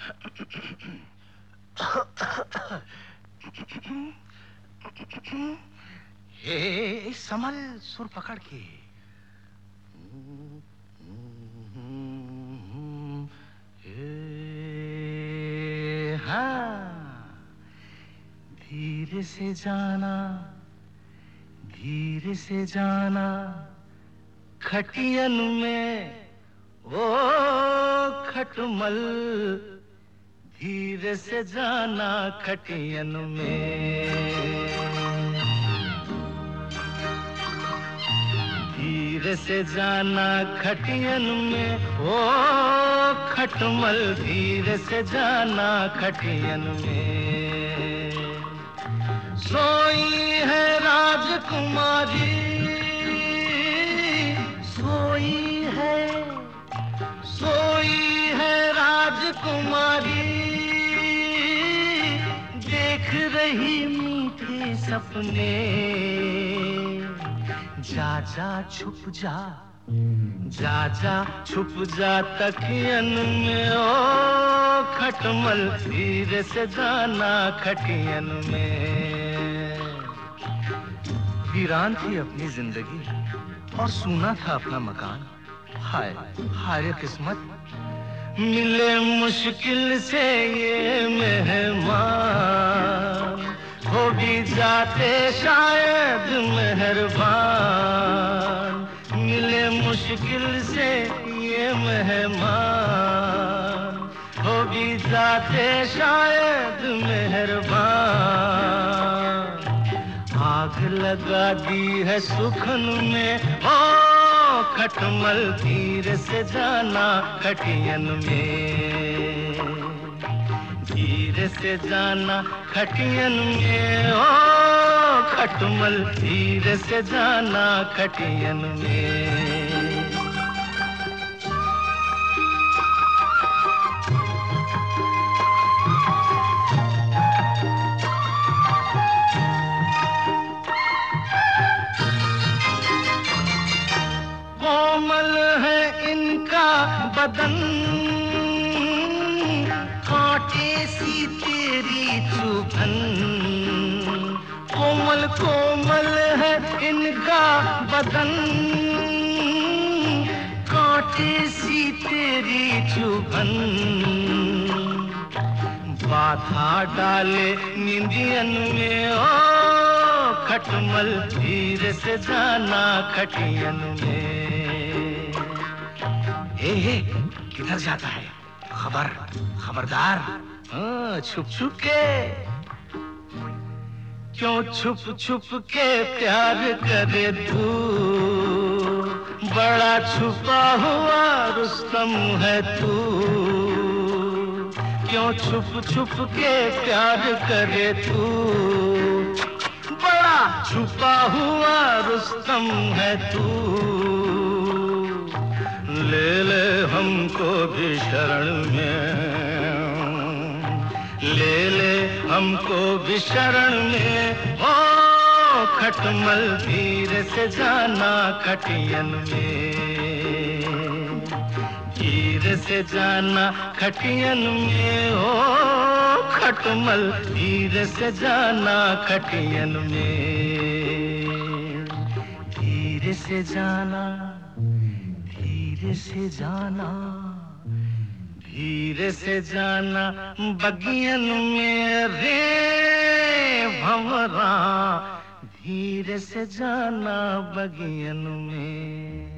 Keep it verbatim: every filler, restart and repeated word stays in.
हे संभल, सुर पकड़ के। हाँ, धीरे से जाना, धीरे से जाना खटियन में, ओ खटमल, धीरे से जाना खटियन में। धीरे से जाना खटियन में, ओ खटमल, धीरे से जाना खटियन में। सोई है राजकुमारी, सोई है, सोई है राजकुमारी, देख रही मीठे सपने। जा जा छुप जा, जा जा छुप जा तकियन में, ओ खटमल, धीरे से जाना खटियन में। वीरान थी अपनी जिंदगी और सूना था अपना मकान। हाय हाय किस्मत, मिले मुश्किल से ये मेहमान, हो भी जाते शायद मेहरबान। मिले मुश्किल से ये मेहमान, हो भी जाते शायद मेहरबान। आग लगा दी है सुखन में, ओ खटमल, धीरे से जाना खटियन में। धीरे से जाना खटियन में, ओ खटमल, धीरे से जाना खटियन में। कोमल है इनका बदन, कांटे सी तेरी चुभन। कोमल कोमल है इनका बदन, कांटे सी तेरी चुभन। बाधा डाले निंदियन में, ओ खटमल, धीरे से जाना खटियन में। हे हे, किधर जाता है? खबर, खबरदार। हाँ, छुप छुप के, क्यों छुप छुप के प्यार करे तू? बड़ा छुपा हुआ रुस्तम है तू। क्यों छुप छुप के प्यार करे तू? बड़ा छुपा हुआ रुस्तम है तू। ले ले हमको भी शरण में, ले ले हमको भी शरण में, ओ खटमल, धीरे से जाना खटियन में। धीरे से जाना खटियन में, ओ खटमल, धीरे से जाना खटियन में। धीरे से जाना, धीरे से जाना, धीरे से जाना बगियन में रे भंवरा, धीरे से जाना बगियन में।